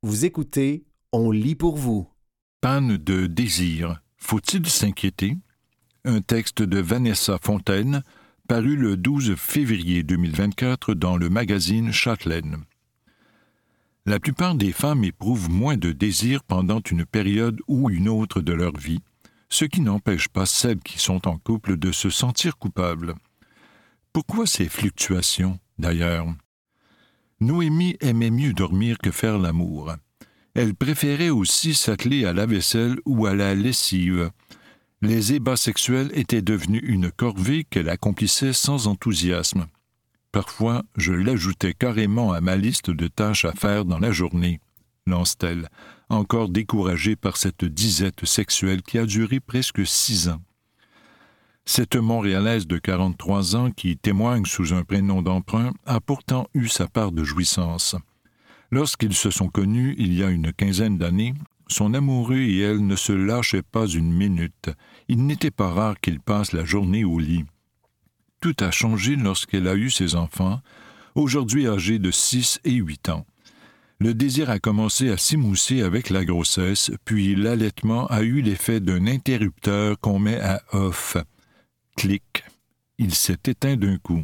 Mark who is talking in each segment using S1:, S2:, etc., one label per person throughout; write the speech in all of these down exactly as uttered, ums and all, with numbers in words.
S1: Vous écoutez, on lit pour vous.
S2: Panne de désir. Faut-il s'inquiéter? Un texte de Vanessa Fontaine, paru le douze février deux mille vingt-quatre dans le magazine Châtelaine. La plupart des femmes éprouvent moins de désir pendant une période ou une autre de leur vie, ce qui n'empêche pas celles qui sont en couple de se sentir coupables. Pourquoi ces fluctuations, d'ailleurs? Noémie aimait mieux dormir que faire l'amour. Elle préférait aussi s'atteler à la vaisselle ou à la lessive. Les ébats sexuels étaient devenus une corvée qu'elle accomplissait sans enthousiasme. Parfois, je l'ajoutais carrément à ma liste de tâches à faire dans la journée, lance-t-elle, encore découragée par cette disette sexuelle qui a duré presque six ans. Cette Montréalaise de quarante-trois ans qui témoigne sous un prénom d'emprunt a pourtant eu sa part de jouissance. Lorsqu'ils se sont connus il y a une quinzaine d'années, son amoureux et elle ne se lâchaient pas une minute. Il n'était pas rare qu'ils passent la journée au lit. Tout a changé lorsqu'elle a eu ses enfants, aujourd'hui âgés de six et huit ans. Le désir a commencé à s'émousser avec la grossesse, puis l'allaitement a eu l'effet d'un interrupteur qu'on met à off. Clic. Il s'est éteint d'un coup.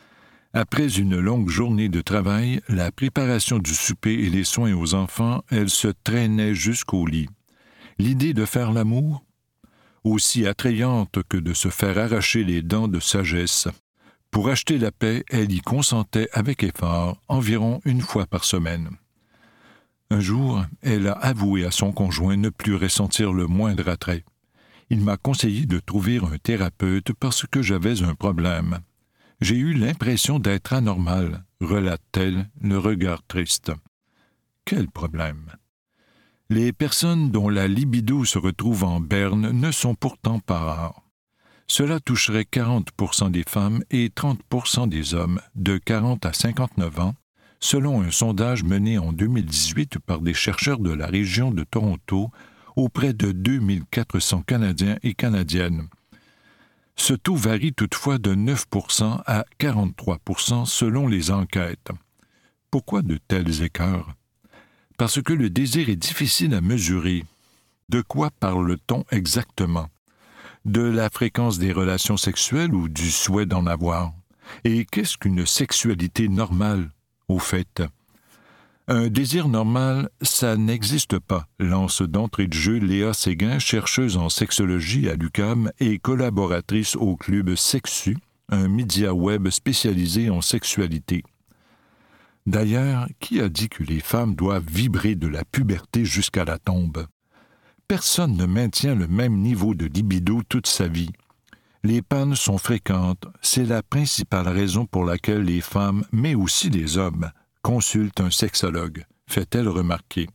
S2: Après une longue journée de travail, la préparation du souper et les soins aux enfants, elle se traînait jusqu'au lit. L'idée de faire l'amour, aussi attrayante que de se faire arracher les dents de sagesse. Pour acheter la paix, elle y consentait avec effort, environ une fois par semaine. Un jour, elle a avoué à son conjoint ne plus ressentir le moindre attrait. Il m'a conseillé de trouver un thérapeute parce que j'avais un problème. J'ai eu l'impression d'être anormale, relate-t-elle, le regard triste. Quel problème? Les personnes dont la libido se retrouve en berne ne sont pourtant pas rares. Cela toucherait quarante pour cent des femmes et trente pour cent des hommes de quarante à cinquante-neuf ans, selon un sondage mené en deux mille dix-huit par des chercheurs de la région de Toronto auprès de deux mille quatre cents Canadiens et Canadiennes. Ce taux varie toutefois de neuf pour cent à quarante-trois pour cent selon les enquêtes. Pourquoi de tels écarts? Parce que le désir est difficile à mesurer. De quoi parle-t-on exactement? De la fréquence des relations sexuelles ou du souhait d'en avoir? Et qu'est-ce qu'une sexualité normale, au fait? Un désir normal, ça n'existe pas, lance d'entrée de jeu Léa Séguin, chercheuse en sexologie à l'U Q A M et collaboratrice au Club Sexu, un média web spécialisé en sexualité. D'ailleurs, qui a dit que les femmes doivent vibrer de la puberté jusqu'à la tombe? Personne ne maintient le même niveau de libido toute sa vie. Les pannes sont fréquentes, c'est la principale raison pour laquelle les femmes, mais aussi les hommes, consulte un sexologue, fait-elle remarquer.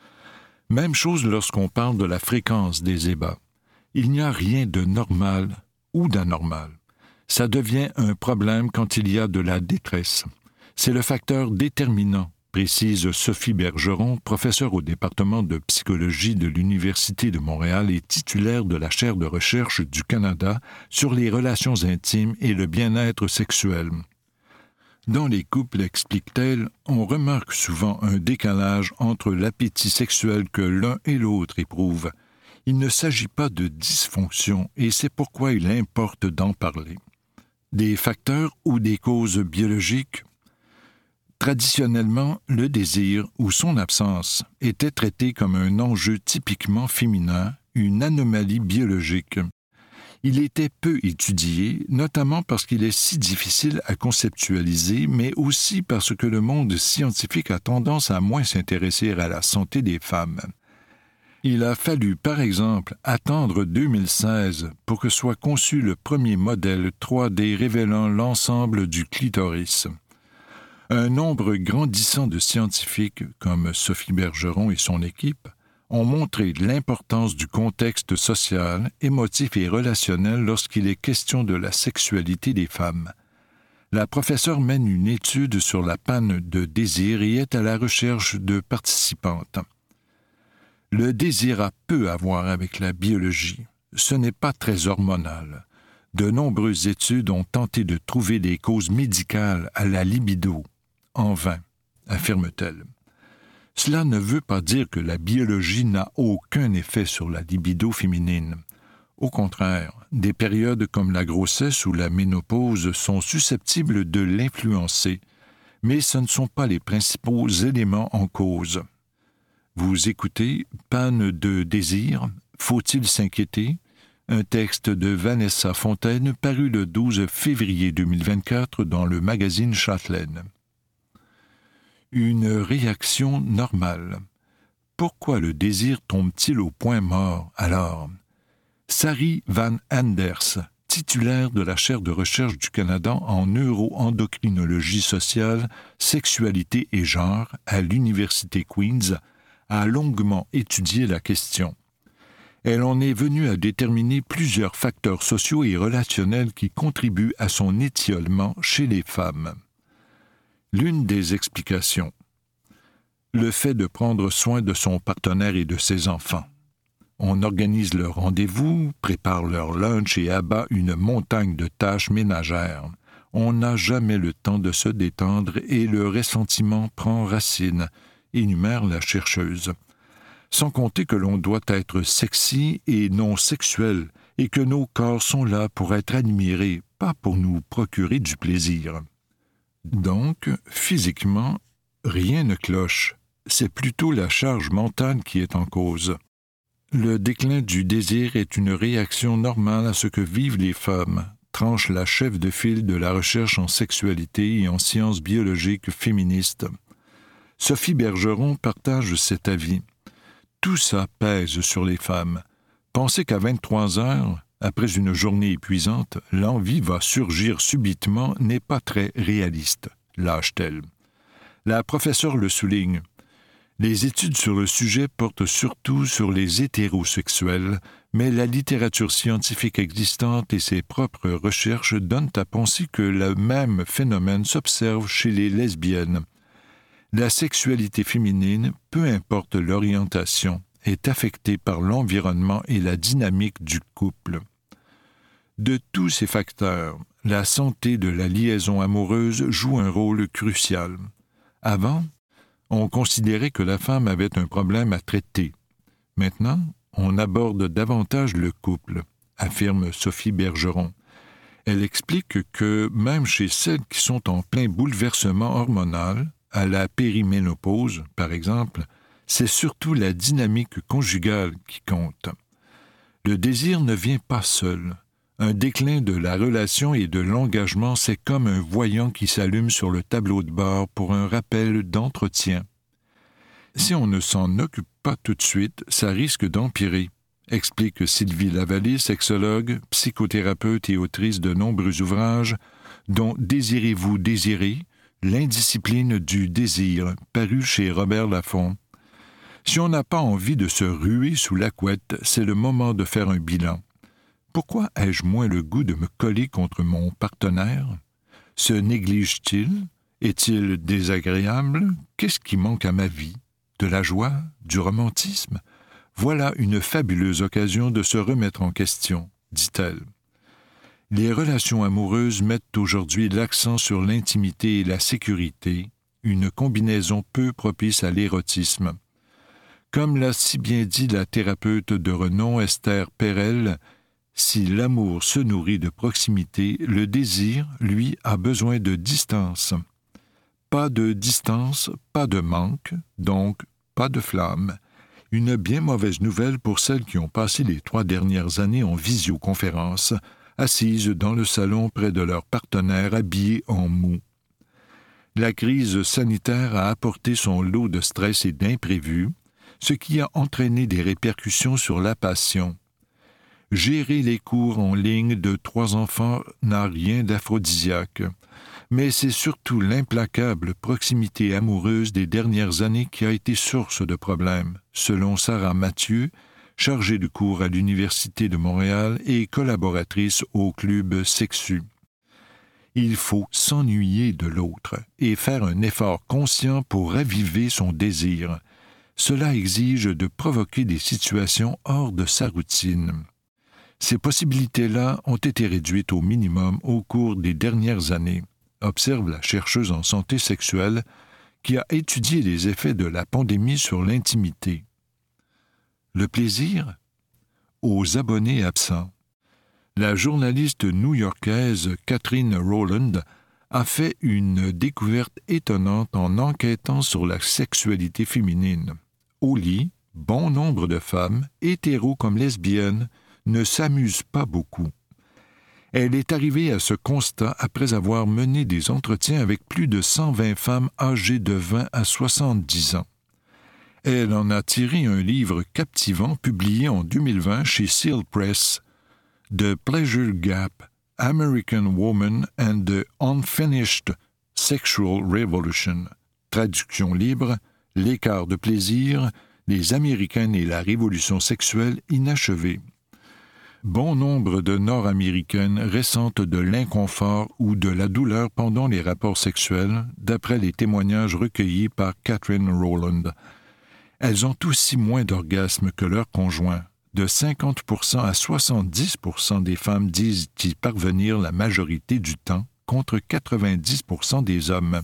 S2: Même chose lorsqu'on parle de la fréquence des ébats. Il n'y a rien de normal ou d'anormal. Ça devient un problème quand il y a de la détresse. C'est le facteur déterminant, précise Sophie Bergeron, professeure au département de psychologie de l'Université de Montréal et titulaire de la chaire de recherche du Canada sur les relations intimes et le bien-être sexuel. Dans les couples, explique-t-elle, on remarque souvent un décalage entre l'appétit sexuel que l'un et l'autre éprouvent. Il ne s'agit pas de dysfonction et c'est pourquoi il importe d'en parler. Des facteurs ou des causes biologiques? Traditionnellement, le désir ou son absence était traité comme un enjeu typiquement féminin, une anomalie biologique. Il était peu étudié, notamment parce qu'il est si difficile à conceptualiser, mais aussi parce que le monde scientifique a tendance à moins s'intéresser à la santé des femmes. Il a fallu, par exemple, attendre deux mille seize pour que soit conçu le premier modèle trois D révélant l'ensemble du clitoris. Un nombre grandissant de scientifiques, comme Sophie Bergeron et son équipe, ont montré l'importance du contexte social, émotif et relationnel lorsqu'il est question de la sexualité des femmes. La professeure mène une étude sur la panne de désir et est à la recherche de participantes. Le désir a peu à voir avec la biologie. Ce n'est pas très hormonal. De nombreuses études ont tenté de trouver des causes médicales à la libido. En vain, affirme-t-elle. Cela ne veut pas dire que la biologie n'a aucun effet sur la libido féminine. Au contraire, des périodes comme la grossesse ou la ménopause sont susceptibles de l'influencer, mais ce ne sont pas les principaux éléments en cause. Vous écoutez Panne de désir, faut-il s'inquiéter? Un texte de Vanessa Fontaine paru le douze février deux mille vingt-quatre dans le magazine Châtelaine. Une réaction normale. Pourquoi le désir tombe-t-il au point mort alors? Sari Van Anders, titulaire de la chaire de recherche du Canada en neuroendocrinologie sociale, sexualité et genre à l'Université Queen's, a longuement étudié la question. Elle en est venue à déterminer plusieurs facteurs sociaux et relationnels qui contribuent à son étiolement chez les femmes. L'une des explications, le fait de prendre soin de son partenaire et de ses enfants. On organise leur rendez-vous, prépare leur lunch et abat une montagne de tâches ménagères. On n'a jamais le temps de se détendre et le ressentiment prend racine, énumère la chercheuse. Sans compter que l'on doit être sexy et non sexuel et que nos corps sont là pour être admirés, pas pour nous procurer du plaisir. Donc, physiquement, rien ne cloche. C'est plutôt la charge mentale qui est en cause. Le déclin du désir est une réaction normale à ce que vivent les femmes, tranche la chef de file de la recherche en sexualité et en sciences biologiques féministes. Sophie Bergeron partage cet avis. Tout ça pèse sur les femmes. Pensez qu'à vingt-trois heures, après une journée épuisante, l'envie va surgir subitement n'est pas très réaliste, lâche-t-elle. La professeure le souligne. Les études sur le sujet portent surtout sur les hétérosexuels, mais la littérature scientifique existante et ses propres recherches donnent à penser que le même phénomène s'observe chez les lesbiennes. La sexualité féminine, peu importe l'orientation, est affectée par l'environnement et la dynamique du couple. De tous ces facteurs, la santé de la liaison amoureuse joue un rôle crucial. Avant, on considérait que la femme avait un problème à traiter. Maintenant, on aborde davantage le couple, affirme Sophie Bergeron. Elle explique que même chez celles qui sont en plein bouleversement hormonal, à la périménopause, par exemple, c'est surtout la dynamique conjugale qui compte. Le désir ne vient pas seul. Un déclin de la relation et de l'engagement, c'est comme un voyant qui s'allume sur le tableau de bord pour un rappel d'entretien. Si on ne s'en occupe pas tout de suite, ça risque d'empirer, explique Sylvie Lavallée, sexologue, psychothérapeute et autrice de nombreux ouvrages, dont « Désirez-vous désirer ?» L'indiscipline du désir, paru chez Robert Laffont. Si on n'a pas envie de se ruer sous la couette, c'est le moment de faire un bilan. Pourquoi ai-je moins le goût de me coller contre mon partenaire? Se néglige-t-il? Est-il désagréable? Qu'est-ce qui manque à ma vie? De la joie? Du romantisme? Voilà une fabuleuse occasion de se remettre en question, dit-elle. Les relations amoureuses mettent aujourd'hui l'accent sur l'intimité et la sécurité, une combinaison peu propice à l'érotisme. Comme l'a si bien dit la thérapeute de renom Esther Perel, si l'amour se nourrit de proximité, le désir, lui, a besoin de distance. Pas de distance, pas de manque, donc pas de flamme. Une bien mauvaise nouvelle pour celles qui ont passé les trois dernières années en visioconférence, assises dans le salon près de leur partenaire habillé en mou. La crise sanitaire a apporté son lot de stress et d'imprévus, ce qui a entraîné des répercussions sur la passion. Gérer les cours en ligne de trois enfants n'a rien d'aphrodisiaque, mais c'est surtout l'implacable proximité amoureuse des dernières années qui a été source de problèmes, selon Sarah Mathieu, chargée de cours à l'Université de Montréal et collaboratrice au Club Sexu. Il faut s'ennuyer de l'autre et faire un effort conscient pour raviver son désir. Cela exige de provoquer des situations hors de sa routine. Ces possibilités-là ont été réduites au minimum au cours des dernières années, observe la chercheuse en santé sexuelle qui a étudié les effets de la pandémie sur l'intimité. Le plaisir? Aux abonnés absents. La journaliste new-yorkaise Catherine Rowland a fait une découverte étonnante en enquêtant sur la sexualité féminine. Au lit, bon nombre de femmes, hétéros comme lesbiennes, ne s'amusent pas beaucoup. Elle est arrivée à ce constat après avoir mené des entretiens avec plus de cent vingt femmes âgées de vingt à soixante-dix ans. Elle en a tiré un livre captivant publié en deux mille vingt chez Seal Press, The Pleasure Gap, American Woman and the Unfinished Sexual Revolution. Traduction libre, L'écart de plaisir, les Américaines et la révolution sexuelle inachevée. Bon nombre de Nord-Américaines ressentent de l'inconfort ou de la douleur pendant les rapports sexuels, d'après les témoignages recueillis par Catherine Rowland. Elles ont aussi moins d'orgasmes que leurs conjoints. De cinquante pour cent à soixante-dix pour cent des femmes disent y parvenir la majorité du temps, contre quatre-vingt-dix pour cent des hommes.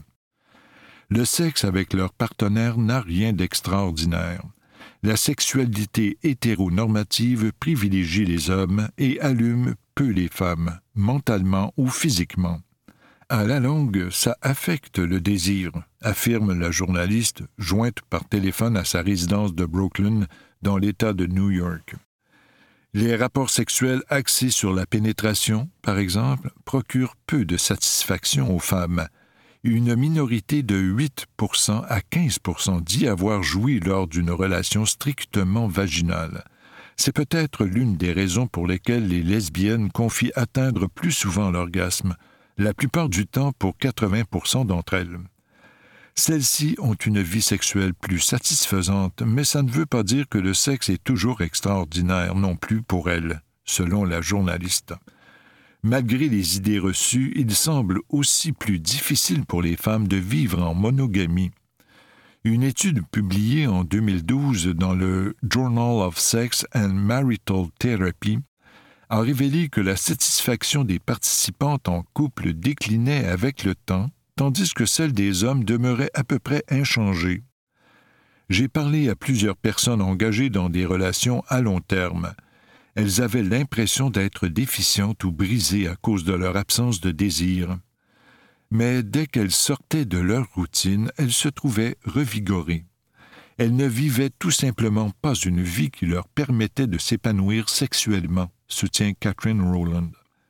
S2: Le sexe avec leur partenaire n'a rien d'extraordinaire. La sexualité hétéronormative privilégie les hommes et allume peu les femmes, mentalement ou physiquement. À la longue, ça affecte le désir, affirme la journaliste, jointe par téléphone à sa résidence de Brooklyn, dans l'État de New York. Les rapports sexuels axés sur la pénétration, par exemple, procurent peu de satisfaction aux femmes. Une minorité de huit pour cent à quinze pour cent dit avoir joui lors d'une relation strictement vaginale. C'est peut-être l'une des raisons pour lesquelles les lesbiennes confient atteindre plus souvent l'orgasme, la plupart du temps pour quatre-vingts pour cent d'entre elles. Celles-ci ont une vie sexuelle plus satisfaisante, mais ça ne veut pas dire que le sexe est toujours extraordinaire non plus pour elles, selon la journaliste. Malgré les idées reçues, il semble aussi plus difficile pour les femmes de vivre en monogamie. Une étude publiée en deux mille douze dans le Journal of Sex and Marital Therapy a révélé que la satisfaction des participantes en couple déclinait avec le temps, tandis que celle des hommes demeurait à peu près inchangée. J'ai parlé à plusieurs personnes engagées dans des relations à long terme. Elles avaient l'impression d'être déficientes ou brisées à cause de leur absence de désir. Mais dès qu'elles sortaient de leur routine, elles se trouvaient revigorées. Elles ne vivaient tout simplement pas une vie qui leur permettait de s'épanouir sexuellement, soutient Catherine Rowland.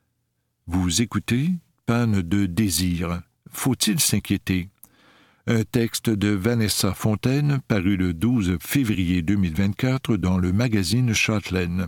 S2: Vous écoutez Panne de désir. Faut-il s'inquiéter? Un texte de Vanessa Fontaine paru le douze février deux mille vingt-quatre dans le magazine Châtelaine.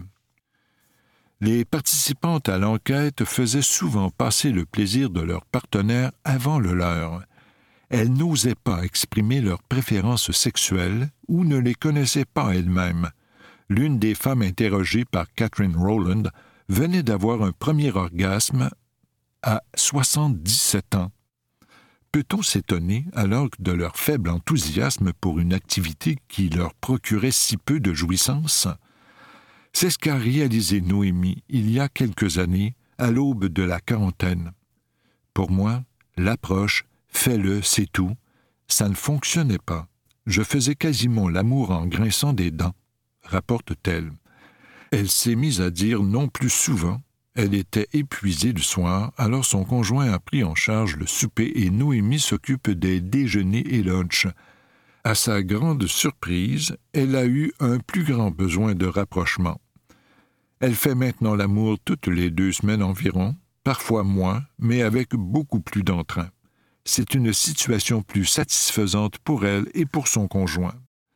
S2: Les participantes à l'enquête faisaient souvent passer le plaisir de leur partenaire avant le leur. Elles n'osaient pas exprimer leurs préférences sexuelles ou ne les connaissaient pas elles-mêmes. L'une des femmes interrogées par Catherine Rowland venait d'avoir un premier orgasme à soixante-dix-sept ans. Peut-on s'étonner alors de leur faible enthousiasme pour une activité qui leur procurait si peu de jouissance? C'est ce qu'a réalisé Noémie il y a quelques années, à l'aube de la quarantaine. Pour moi, l'approche « fais-le, c'est tout », ça ne fonctionnait pas. Je faisais quasiment l'amour en grinçant des dents, rapporte-t-elle. Elle s'est mise à dire non plus souvent. Elle était épuisée le soir, alors son conjoint a pris en charge le souper et Noémie s'occupe des déjeuners et lunchs. À sa grande surprise, elle a eu un plus grand besoin de rapprochement. Elle fait maintenant l'amour toutes les deux semaines environ, parfois moins, mais avec beaucoup plus d'entrain. C'est une situation plus satisfaisante pour elle et pour son conjoint.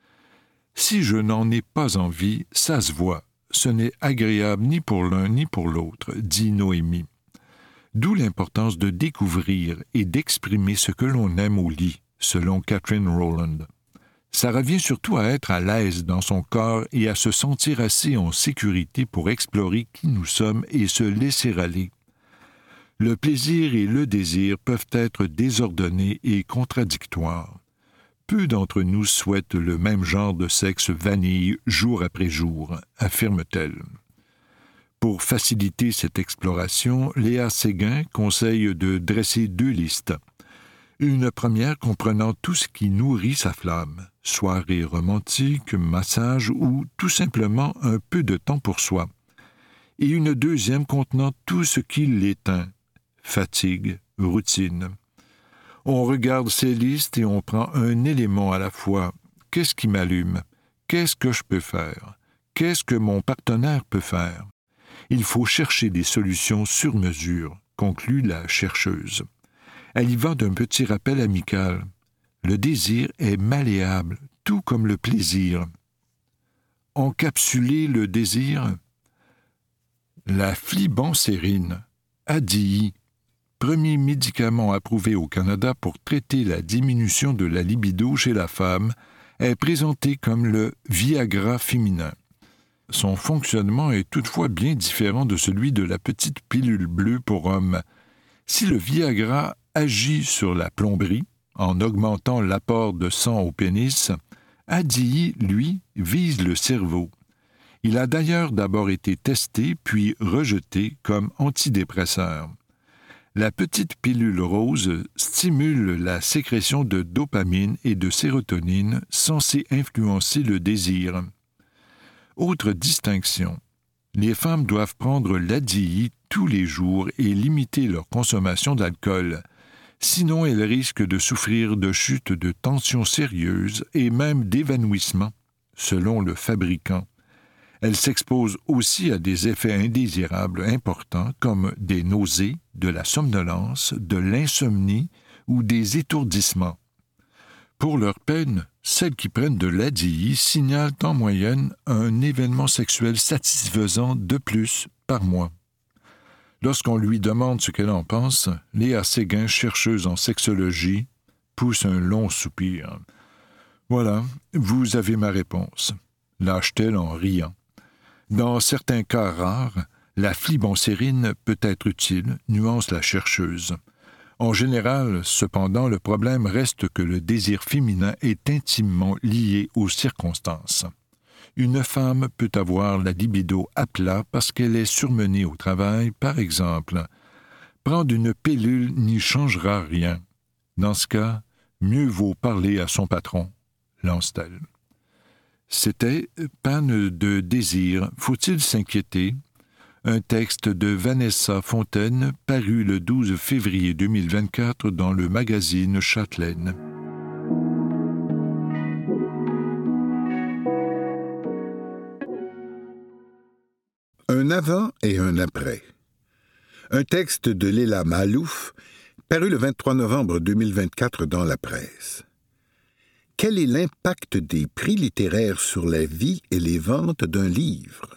S2: Si je n'en ai pas envie, ça se voit. Ce n'est agréable ni pour l'un ni pour l'autre, dit Noémie. D'où l'importance de découvrir et d'exprimer ce que l'on aime au lit, selon Catherine Rowland. Ça revient surtout à être à l'aise dans son corps et à se sentir assez en sécurité pour explorer qui nous sommes et se laisser aller. Le plaisir et le désir peuvent être désordonnés et contradictoires. Peu d'entre nous souhaitent le même genre de sexe vanille jour après jour, affirme-t-elle. Pour faciliter cette exploration, Léa Séguin conseille de dresser deux listes. Une première comprenant tout ce qui nourrit sa flamme, soirée romantique, massage ou tout simplement un peu de temps pour soi. Et une deuxième contenant tout ce qui l'éteint, fatigue, routine. On regarde ces listes et on prend un élément à la fois. Qu'est-ce qui m'allume? Qu'est-ce que je peux faire? Qu'est-ce que mon partenaire peut faire? Il faut chercher des solutions sur mesure, conclut la chercheuse. Elle y va d'un petit rappel amical. Le désir est malléable, tout comme le plaisir. Encapsuler le désir? La flibansérin, A D I, premier médicament approuvé au Canada pour traiter la diminution de la libido chez la femme, est présenté comme le Viagra féminin. Son fonctionnement est toutefois bien différent de celui de la petite pilule bleue pour hommes. Si le Viagra agit sur la plomberie, en augmentant l'apport de sang au pénis, A D I, lui, vise le cerveau. Il a d'ailleurs d'abord été testé puis rejeté comme antidépresseur. La petite pilule rose stimule la sécrétion de dopamine et de sérotonine censée influencer le désir. Autre distinction, les femmes doivent prendre l'A D I tous les jours et limiter leur consommation d'alcool. Sinon, elles risquent de souffrir de chutes de tension sérieuses et même d'évanouissement, selon le fabricant. Elles s'exposent aussi à des effets indésirables importants comme des nausées, de la somnolence, de l'insomnie ou des étourdissements. Pour leur peine, celles qui prennent de l'A D I signalent en moyenne un événement sexuel satisfaisant de plus par mois. Lorsqu'on lui demande ce qu'elle en pense, Léa Séguin, chercheuse en sexologie, pousse un long soupir. « Voilà, vous avez ma réponse », lâche-t-elle en riant. Dans certains cas rares, la flibansérin peut être utile, nuance la chercheuse. En général, cependant, le problème reste que le désir féminin est intimement lié aux circonstances. Une femme peut avoir la libido à plat parce qu'elle est surmenée au travail, par exemple. Prendre une pilule n'y changera rien. Dans ce cas, mieux vaut parler à son patron, lance-t-elle. C'était « Panne de désir, faut-il s'inquiéter ?» un texte de Vanessa Fontaine paru le douze février deux mille vingt-quatre dans le magazine Châtelaine.
S3: Un avant et un après. Un texte de Léla Maalouf paru le vingt-trois novembre deux mille vingt-quatre dans la presse. Quel est l'impact des prix littéraires sur la vie et les ventes d'un livre?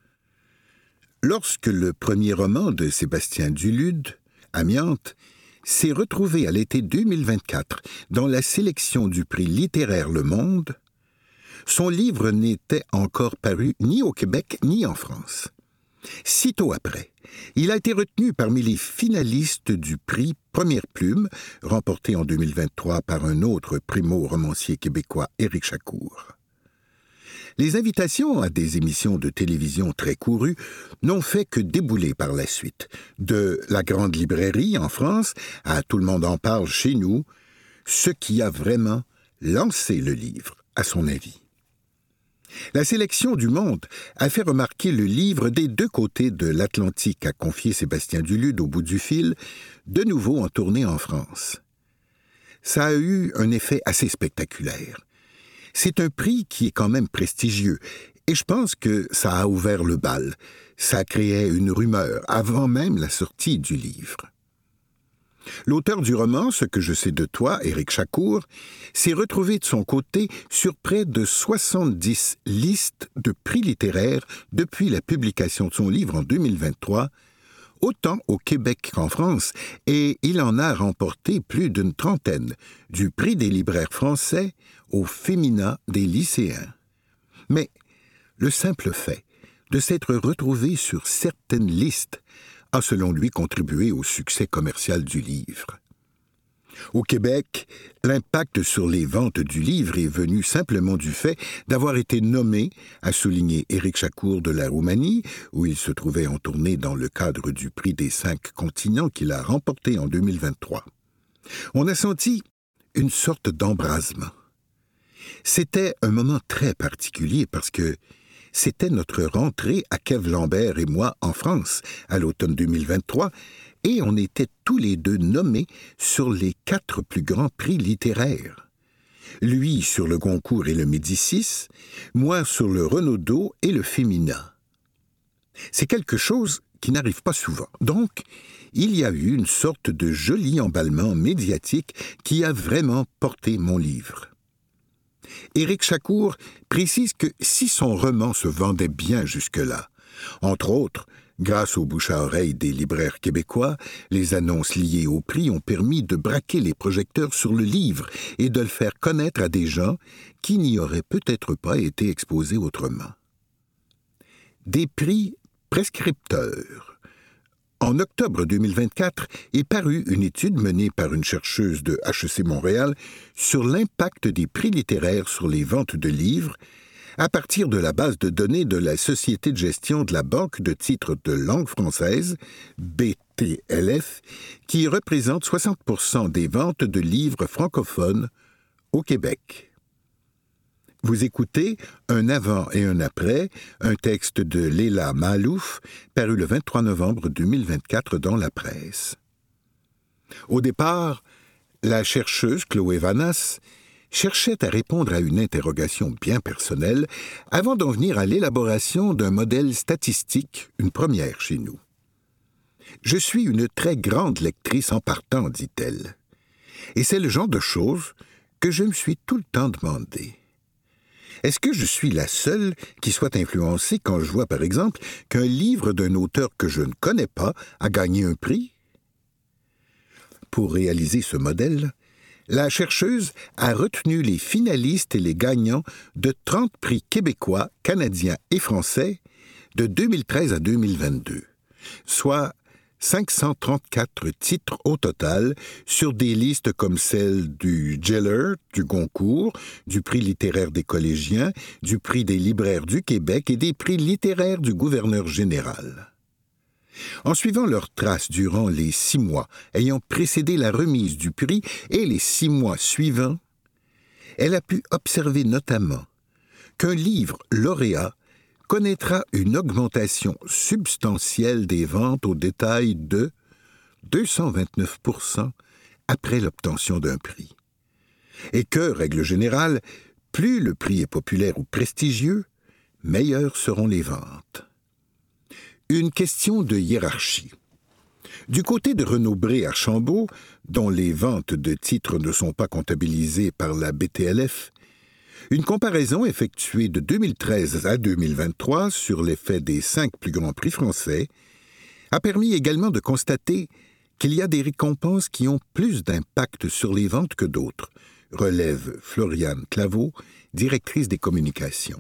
S3: Lorsque le premier roman de Sébastien Dulude, Amiante, s'est retrouvé à l'été deux mille vingt-quatre dans la sélection du prix littéraire Le Monde, son livre n'était encore paru ni au Québec ni en France. Sitôt après, il a été retenu parmi les finalistes du prix Première Plume, remporté en deux mille vingt-trois par un autre primo-romancier québécois, Éric Chacour. Les invitations à des émissions de télévision très courues n'ont fait que débouler par la suite. De La Grande Librairie en France à Tout le monde en parle chez nous, ce qui a vraiment lancé le livre, à son avis. La sélection du Monde a fait remarquer le livre des deux côtés de l'Atlantique, a confié Sébastien Dulude au bout du fil, de nouveau en tournée en France. Ça a eu un effet assez spectaculaire. C'est un prix qui est quand même prestigieux, et je pense que ça a ouvert le bal. Ça créait une rumeur avant même la sortie du livre. L'auteur du roman, Ce que je sais de toi, Éric Chacour, s'est retrouvé de son côté sur près de soixante-dix listes de prix littéraires depuis la publication de son livre en deux mille vingt-trois, autant au Québec qu'en France, et il en a remporté plus d'une trentaine, du prix des libraires français au féminin des lycéens. Mais le simple fait de s'être retrouvé sur certaines listes a, selon lui, contribué au succès commercial du livre. Au Québec, l'impact sur les ventes du livre est venu simplement du fait d'avoir été nommé, a souligné Éric Chacour de la Roumanie, où il se trouvait en tournée dans le cadre du prix des cinq continents qu'il a remporté en deux mille vingt-trois. On a senti une sorte d'embrasement. C'était un moment très particulier parce que c'était notre rentrée à Kev Lambert et moi en France à l'automne deux mille vingt-trois et on était tous les deux nommés sur les quatre plus grands prix littéraires. Lui sur le Goncourt et le Médicis, moi sur le Renaudot et le Fémina. C'est quelque chose qui n'arrive pas souvent. Donc, il y a eu une sorte de joli emballement médiatique qui a vraiment porté mon livre. Éric Chacour précise que si son roman se vendait bien jusque-là, entre autres, grâce au bouche à oreille des libraires québécois, les annonces liées au prix ont permis de braquer les projecteurs sur le livre et de le faire connaître à des gens qui n'y auraient peut-être pas été exposés autrement. Des prix prescripteurs. En octobre deux mille vingt-quatre est parue une étude menée par une chercheuse de H E C Montréal sur l'impact des prix littéraires sur les ventes de livres à partir de la base de données de la Société de gestion de la Banque de titres de langue française, B T L F, qui représente soixante pour cent des ventes de livres francophones au Québec. Vous écoutez Un avant et un après, un texte de Léla Malouf, paru le vingt-trois novembre deux mille vingt-quatre dans la presse. Au départ, la chercheuse Chloé Vanas cherchait à répondre à une interrogation bien personnelle avant d'en venir à l'élaboration d'un modèle statistique, une première chez nous. « Je suis une très grande lectrice en partant, dit-elle. Et c'est le genre de choses que je me suis tout le temps demandé. Est-ce que je suis la seule qui soit influencée quand je vois, par exemple, qu'un livre d'un auteur que je ne connais pas a gagné un prix? » Pour réaliser ce modèle, la chercheuse a retenu les finalistes et les gagnants de trente prix québécois, canadiens et français de deux mille treize à deux mille vingt-deux, soit cinq cent trente-quatre titres au total sur des listes comme celle du Geller, du Goncourt, du prix littéraire des collégiens, du prix des libraires du Québec et des prix littéraires du gouverneur général. En suivant leurs traces durant les six mois ayant précédé la remise du prix et les six mois suivants, elle a pu observer notamment qu'un livre lauréat connaîtra une augmentation substantielle des ventes au détail de deux cent vingt-neuf pour cent après l'obtention d'un prix. Et que, règle générale, plus le prix est populaire ou prestigieux, meilleures seront les ventes. Une question de hiérarchie. Du côté de Renaud Bré à Chambault, dont les ventes de titres ne sont pas comptabilisées par la B T L F, une comparaison effectuée de deux mille treize à deux mille vingt-trois sur l'effet des cinq plus grands prix français a permis également de constater qu'il y a des récompenses qui ont plus d'impact sur les ventes que d'autres, relève Floriane Claveau, directrice des communications.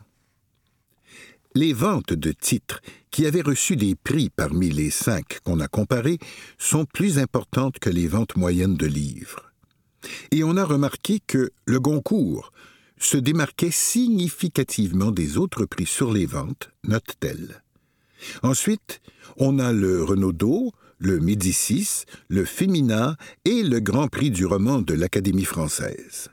S3: Les ventes de titres qui avaient reçu des prix parmi les cinq qu'on a comparés sont plus importantes que les ventes moyennes de livres. Et on a remarqué que le Goncourt se démarquait significativement des autres prix sur les ventes, note-t-elle. Ensuite, on a le Renaudot, le Médicis, le Fémina et le Grand Prix du roman de l'Académie française.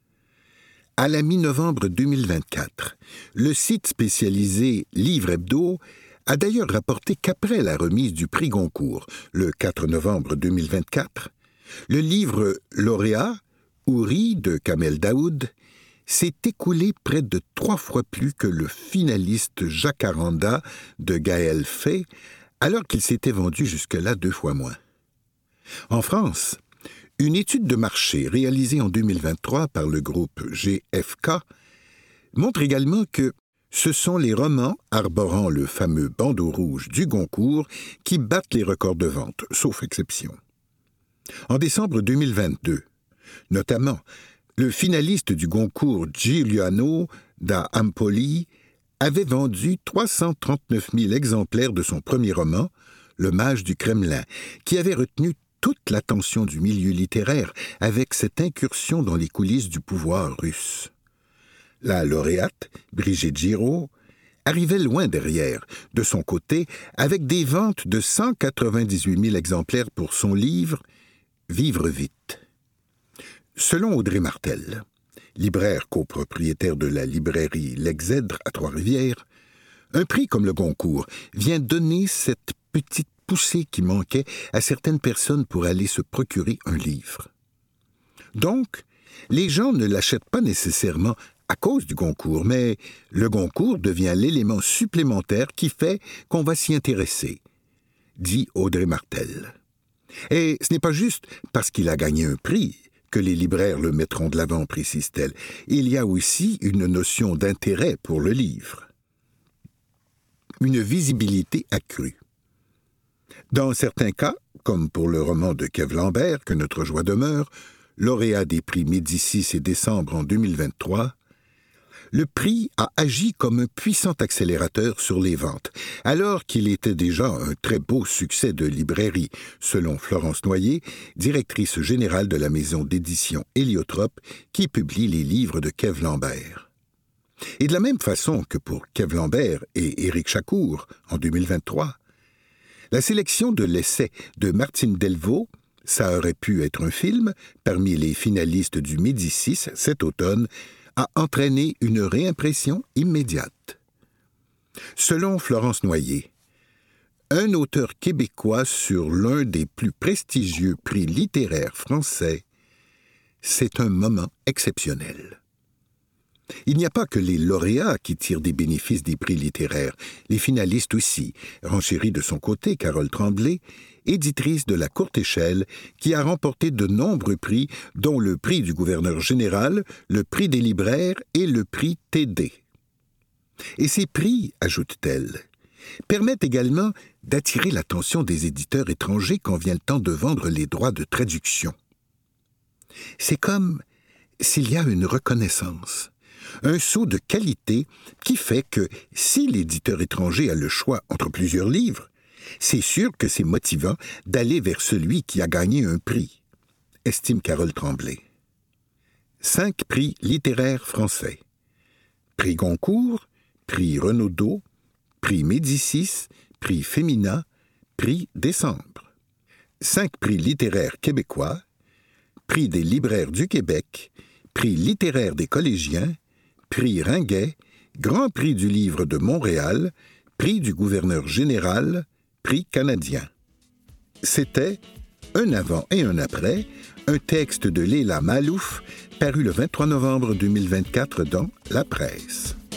S3: À la mi-novembre deux mille vingt-quatre, le site spécialisé Livre Hebdo a d'ailleurs rapporté qu'après la remise du prix Goncourt, le quatre novembre deux mille vingt-quatre, le livre lauréat, Ouri de Kamel Daoud, s'est écoulé près de trois fois plus que le finaliste Jacaranda de Gaël Faye, alors qu'il s'était vendu jusque-là deux fois moins. En France, une étude de marché réalisée en deux mille vingt-trois par le groupe G F K montre également que ce sont les romans arborant le fameux bandeau rouge du Goncourt qui battent les records de vente, sauf exception. En décembre deux mille vingt-deux, notamment, le finaliste du Goncourt Giuliano da Empoli avait vendu trois cent trente-neuf mille exemplaires de son premier roman, Le Mage du Kremlin, qui avait retenu toute l'attention du milieu littéraire avec cette incursion dans les coulisses du pouvoir russe. La lauréate, Brigitte Giraud, arrivait loin derrière, de son côté, avec des ventes de cent quatre-vingt-dix-huit mille exemplaires pour son livre « Vivre vite ». Selon Audrey Martel, libraire copropriétaire de la librairie L'Exèdre à Trois-Rivières, un prix comme le Goncourt vient donner cette petite poussée qui manquait à certaines personnes pour aller se procurer un livre. Donc, les gens ne l'achètent pas nécessairement à cause du Goncourt, mais le Goncourt devient l'élément supplémentaire qui fait qu'on va s'y intéresser, dit Audrey Martel. Et ce n'est pas juste parce qu'il a gagné un prix que les libraires le mettront de l'avant, précise-t-elle. Il y a aussi une notion d'intérêt pour le livre. Une visibilité accrue. Dans certains cas, comme pour le roman de Kev Lambert, Que notre joie demeure, lauréat des prix Médicis et Décembre en deux mille vingt-trois, le prix a agi comme un puissant accélérateur sur les ventes, alors qu'il était déjà un très beau succès de librairie, selon Florence Noyer, directrice générale de la maison d'édition Héliotrope, qui publie les livres de Kev Lambert. Et de la même façon que pour Kev Lambert et Éric Chacour, en deux mille vingt-trois, la sélection de l'essai de Martine Delvaux, Ça aurait pu être un film, parmi les finalistes du Médicis cet automne, a entraîné une réimpression immédiate. Selon Florence Noyer, un auteur québécois sur l'un des plus prestigieux prix littéraires français, c'est un moment exceptionnel. Il n'y a pas que les lauréats qui tirent des bénéfices des prix littéraires, les finalistes aussi, renchérit de son côté Carole Tremblay, éditrice de La Courte Échelle, qui a remporté de nombreux prix, dont le prix du gouverneur général, le prix des libraires et le prix T D. Et ces prix, ajoute-t-elle, permettent également d'attirer l'attention des éditeurs étrangers quand vient le temps de vendre les droits de traduction. C'est comme s'il y a une reconnaissance, un saut de qualité qui fait que si l'éditeur étranger a le choix entre plusieurs livres, c'est sûr que c'est motivant d'aller vers celui qui a gagné un prix, estime Carole Tremblay. Cinq prix littéraires français. Prix Goncourt, prix Renaudot, prix Médicis, prix Femina, prix Décembre. Cinq prix littéraires québécois, prix des libraires du Québec, prix littéraire des collégiens, prix Ringuet, Grand Prix du livre de Montréal, prix du gouverneur général, prix canadien. C'était Un avant et un après, un texte de Léla Malouf, paru le vingt-trois novembre deux mille vingt-quatre dans La Presse.